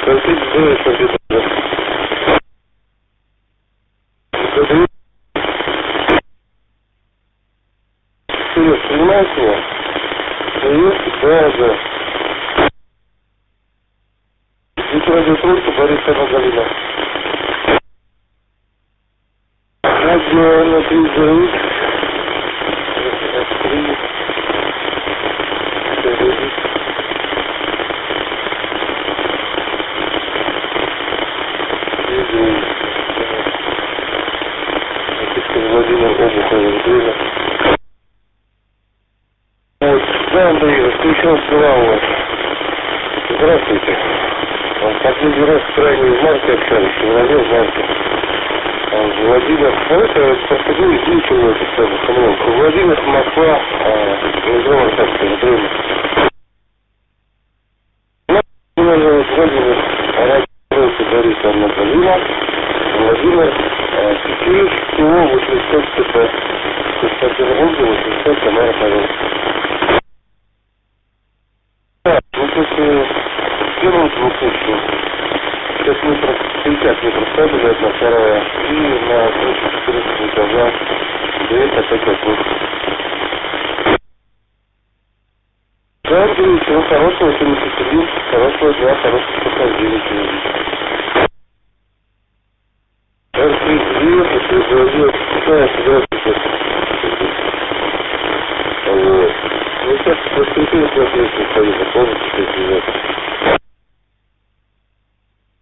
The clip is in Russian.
Простите, сделай компьютер. Сереж, понимаешь меня? Привет, да. Здесь радиотрубка Бориса Галина. Радио на 3 Владимир Обухов, время. Вот, да, Андрей, включил дела у вас. Здравствуйте. Последний раз крайне в марте общались, в феврале, в марте. Владимир, это проходил излечил это самое. Владимир, Москва, метро Аркадьевское, время. Меня зовут Владимир, радио Бориса Анатольевна. Владимир, Киев, ТО 85 ТП. Константин-Волга, 85 Тамара, пожалуйста. Да, ну после первого двухсуточного. 50 метров стабиля, одна вторая. И на крыше 14 этажа. Дверь опять вокруг. Да, Андрей, всего хорошего, 71. Хорошего дня, хороших похождений. Привет, здравствуйте. Вот. Ну, сейчас воскресенье смотрите, ходите, помните, что это